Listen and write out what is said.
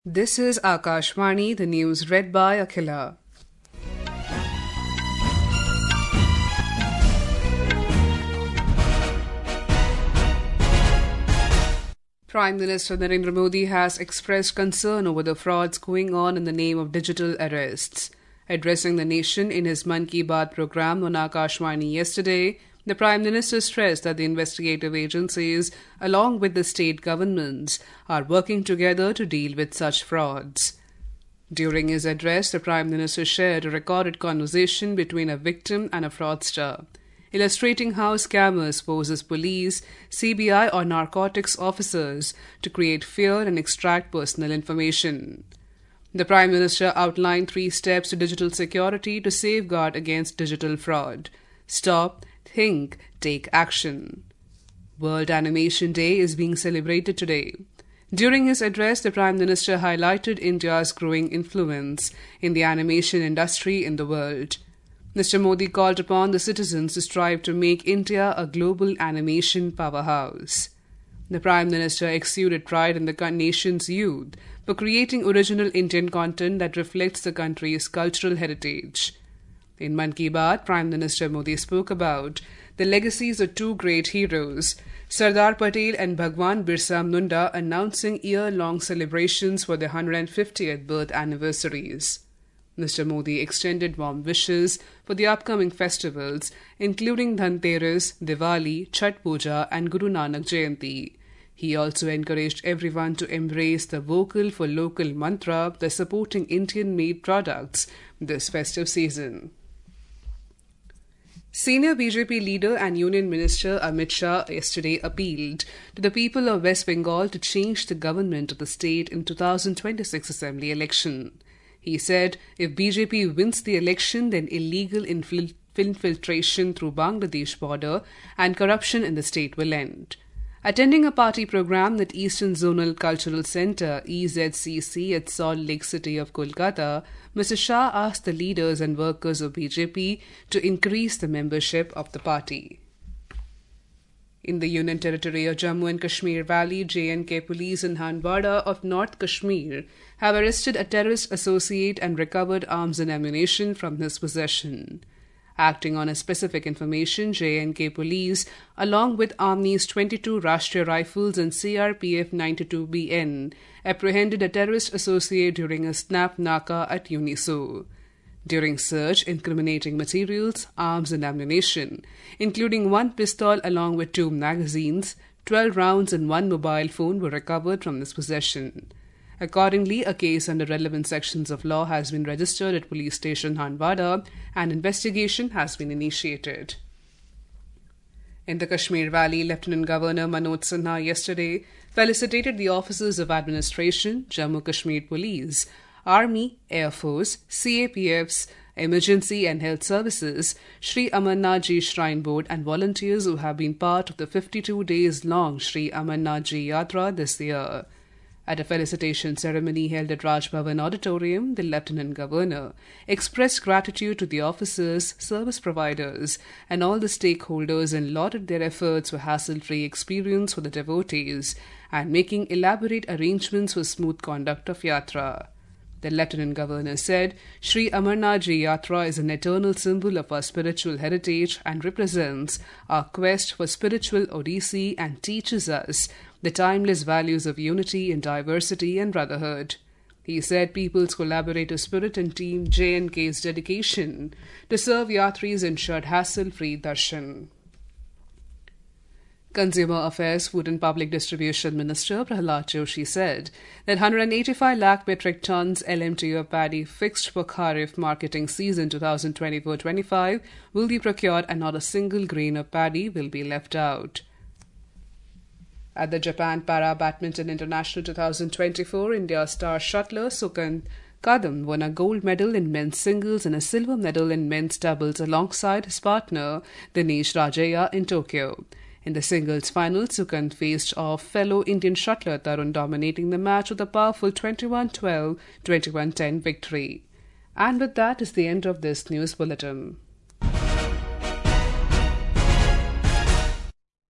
This is Akashvani, the news read by Akhila. Prime Minister Narendra Modi has expressed concern over the frauds going on in the name of digital arrests. Addressing the nation in his Mann Ki Baat program on Akashvani yesterday, the Prime Minister stressed that the investigative agencies, along with the state governments, are working together to deal with such frauds. During his address, the Prime Minister shared a recorded conversation between a victim and a fraudster, illustrating how scammers pose as police, CBI or narcotics officers to create fear and extract personal information. The Prime Minister outlined 3 steps to digital security to safeguard against digital fraud. Stop, think, take action. World Animation Day is being celebrated today. During his address, the Prime Minister highlighted India's growing influence in the animation industry in the world. Mr. Modi called upon the citizens to strive to make India a global animation powerhouse. The Prime Minister exuded pride in the nation's youth for creating original Indian content that reflects the country's cultural heritage. In Mann Ki Baat, Prime Minister Modi spoke about the legacies of 2 great heroes, Sardar Patel and Bhagwan Birsa Munda, announcing year-long celebrations for their 150th birth anniversaries. Mr. Modi extended warm wishes for the upcoming festivals, including Dhanteras, Diwali, Chhath Puja and Guru Nanak Jayanti. He also encouraged everyone to embrace the vocal for local mantra by supporting Indian-made products this festive season. Senior BJP leader and Union Minister Amit Shah yesterday appealed to the people of West Bengal to change the government of the state in 2026 Assembly election. He said if BJP wins the election, then illegal infiltration through Bangladesh border and corruption in the state will end. Attending a party program at Eastern Zonal Cultural Centre EZCC at Salt Lake City of Kolkata, Mr. Shah asked the leaders and workers of BJP to increase the membership of the party. In the Union Territory of Jammu and Kashmir Valley, J&K police in Handwada of North Kashmir have arrested a terrorist associate and recovered arms and ammunition from his possession. Acting on a specific information, J&K police, along with Army's 22 Rashtriya Rifles and CRPF 92BN, apprehended a terrorist associate during a snap naka at Uniso. During search, incriminating materials, arms and ammunition, including 1 pistol along with 2 magazines, 12 rounds and 1 mobile phone were recovered from his possession. Accordingly, a case under relevant sections of law has been registered at Police Station Handwada and investigation has been initiated. In the Kashmir Valley, Lieutenant Governor Manoj Sinha yesterday felicitated the officers of administration, Jammu Kashmir Police, Army, Air Force, CAPFs, Emergency and Health Services, Sri Amarnath Ji Shrine Board and volunteers who have been part of the 52 days long Sri Amarnath Ji Yatra this year. At a felicitation ceremony held at Raj Bhavan Auditorium, the Lieutenant Governor expressed gratitude to the officers, service providers, and all the stakeholders and lauded their efforts for hassle-free experience for the devotees and making elaborate arrangements for smooth conduct of Yatra. The Lieutenant Governor said, Sri Amarnath Ji Yatra is an eternal symbol of our spiritual heritage and represents our quest for spiritual odyssey and teaches us the timeless values of unity and diversity and brotherhood. He said people's collaborative spirit and Team J&K's dedication to serve Yatris ensured hassle-free darshan. Consumer Affairs, Food and Public Distribution Minister Prahlad Joshi said that 185 lakh metric tons LMTO of paddy fixed for Kharif marketing season 2024-25 will be procured and not a single grain of paddy will be left out. At the Japan Para Badminton International 2024, India's star shuttler Sukant Kadam won a gold medal in men's singles and a silver medal in men's doubles alongside his partner Dinesh Rajaya in Tokyo. In the singles final, Sukant faced off fellow Indian shuttler Tarun, dominating the match with a powerful 21-12, 21-10 victory. And with that is the end of this news bulletin.